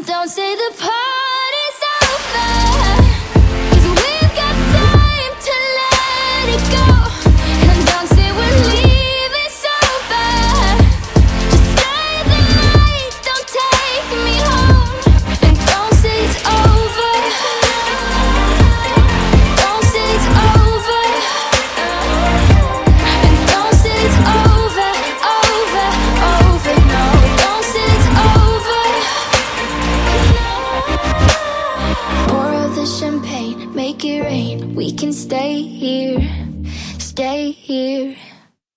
Don't say the party's over, 'cause we've got time to let it go. And don't say we're leaving sober, just stay the night, don't take me home. And don't say it's over, don't say it's over. And don't say it's over, over, over, no. Don't say it's over. Pour out the champagne, make it rain. We can stay here, stay here.